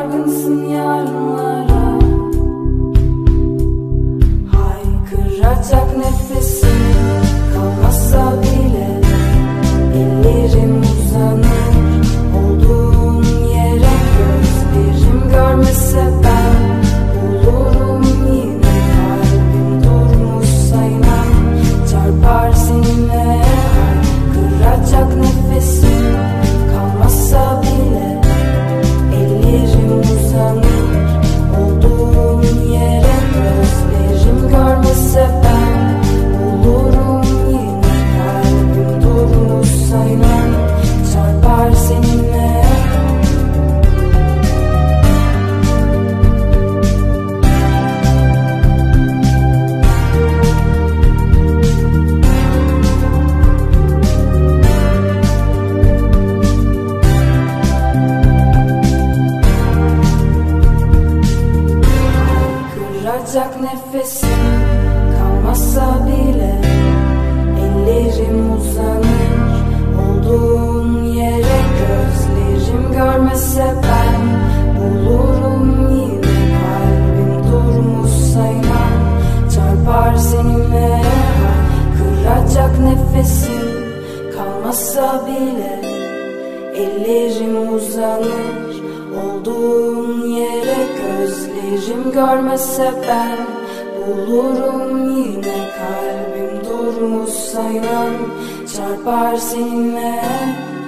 dargınsın yarınlara. Haykıracak nefesim kalmazsa bile ellerim uzanır olduğun yere. Gözlerim görmese ben bulurum yine. Kalbim durmuşsa inan çarpar seninle. Haykıracak nefesim kalmazsa bile ellerim uzanır olduğun yere. Gözlerim görmese ben bulurum yine. Kalbim durmuşsa inan çarpar seninle. Haykıracak nefesim kalmazsa bile ellerim uzanır olduğun yere. Gözlerim görmese ben bulurum yine. Kalbim durmuşsa inan çarpar seninle. Haykıracak nefesim kalmazsa bile ellerim uzanır olduğun yere. Gözlerim görmese ben bulurum yine. Kalbim durmuşsa inan çarpar seninle.